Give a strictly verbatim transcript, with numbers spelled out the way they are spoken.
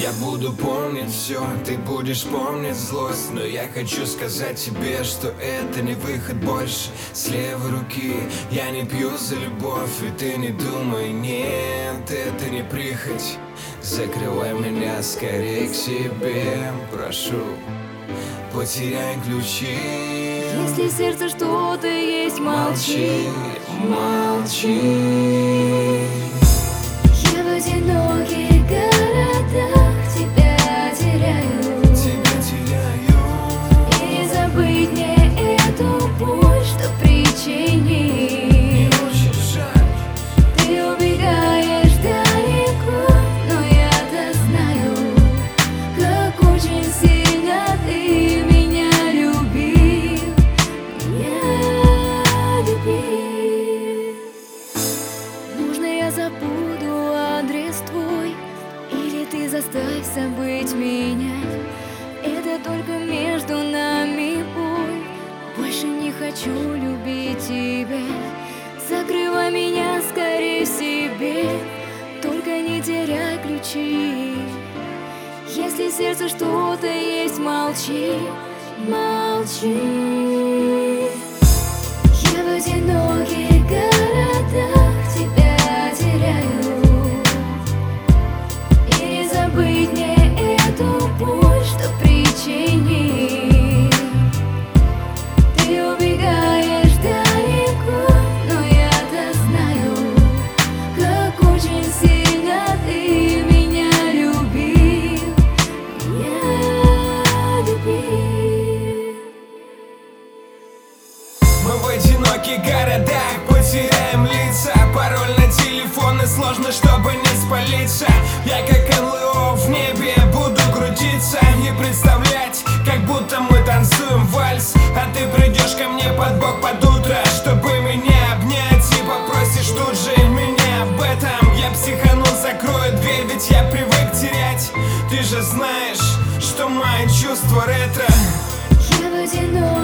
Я буду помнить все, ты будешь помнить злость. Но я хочу сказать тебе, что это не выход больше. С левой руки я не пью за любовь, и ты не думай, нет, это не прихоть. Закрывай меня скорее к себе, прошу, потеряй ключи. Если в сердце что-то есть, молчи, молчи. Я в одиноких городах тебя теряю, тебя теряю. И не забыть мне эту боль, что причинил. Очень жаль. Ты убегаешь далеко, но я-то знаю, как очень сильно ты меня любил, меня любил. Нужно я забуду адрес твой, или ты заставь забыть меня. Это только между нами бой, больше не хочу любить тебя. Закрывай меня скорее в себе, только не теряй ключи. Если в сердце что-то есть, молчи, молчи. Я в одиноких городах тебя теряю, и не забыть мне эту боль, что причинил. Ты убегаешь далеко, но я-то знаю, как очень сильно ты меня любил, меня любил. Мы в одиноких городах потеряем лица. Пароль на телефон, и сложно, чтобы не спалиться. Я как эн эл о в небе буду крутиться и представлять, как будто мы танцуем вальс. А ты придешь ко мне под бок под утро, чтобы меня обнять, и попросишь тут же меня об этом. Я психану, закрою дверь, ведь я привык терять. Ты же знаешь, что мои чувства ретро. Я в одиноких